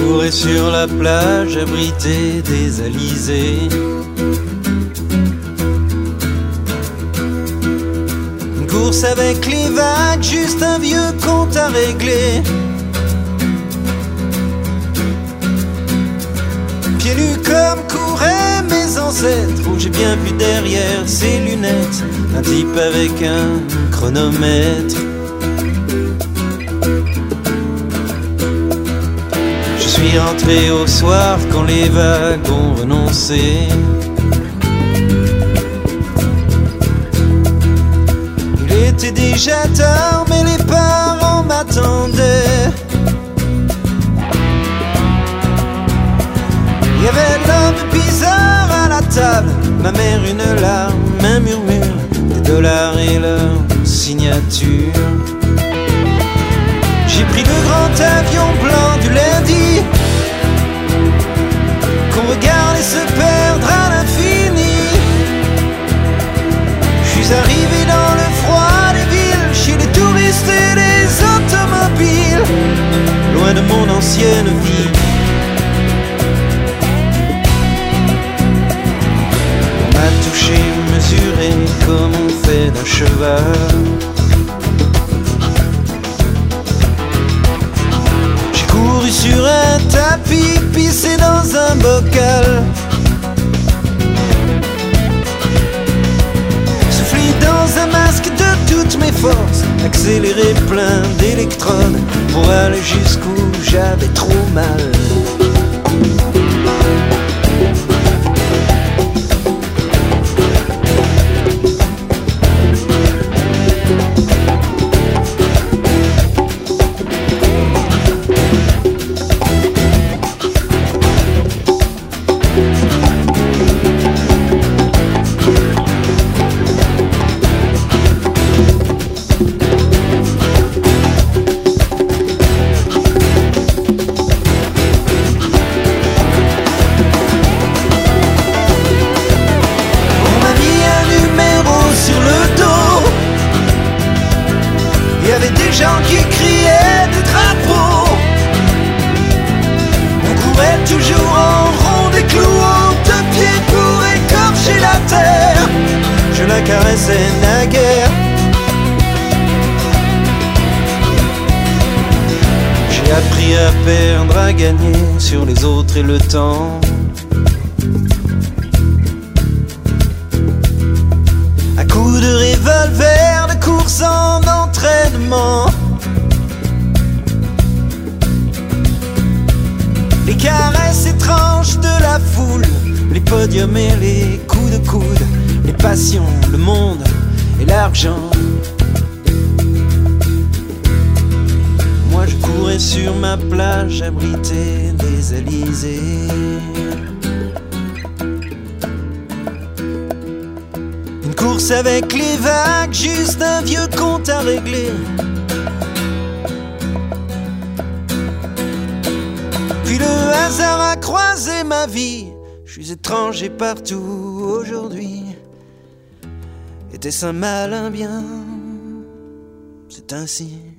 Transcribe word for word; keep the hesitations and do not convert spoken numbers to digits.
courais sur la plage abritée des alizés. Une course avec les vagues, juste un vieux compte à régler. Pieds nus comme couraient mes ancêtres, où j'ai bien vu derrière ses lunettes un type avec un chronomètre. Je suis rentré au soir quand les vagues ont renoncé. Il était déjà tard mais les parents m'attendaient. Il y avait l'homme bizarre à la table, ma mère une larme, un murmure, des dollars et leur signature. J'ai pris le grand avion blanc du lundi, qu'on regardait se perdre à l'infini. Je suis arrivé dans le froid des villes, chez les touristes et les automobiles, loin de mon ancienne vie. On m'a touché, mesuré comme on fait d'un cheval. Couru sur un tapis, pissé dans un bocal. Soufflé dans un masque de toutes mes forces, accéléré plein d'électrodes pour aller jusqu'où j'avais trop mal. Gens qui criaient des drapeaux. On courait toujours en rond, des clous de pied pour écorcher la terre. Je la caressais naguère. J'ai appris à perdre, à gagner sur les autres et le temps. À coups de revolver, de course en entraînement. Les caresses étranges de la foule, les podiums et les coups de coude, les passions, le monde et l'argent. Moi je courais sur ma plage abritée des alizés. Une course avec les vagues, juste un vieux compte à régler. Puis le hasard a croisé ma vie. Je suis étranger partout aujourd'hui. Était-ce un mal, un bien? C'est ainsi.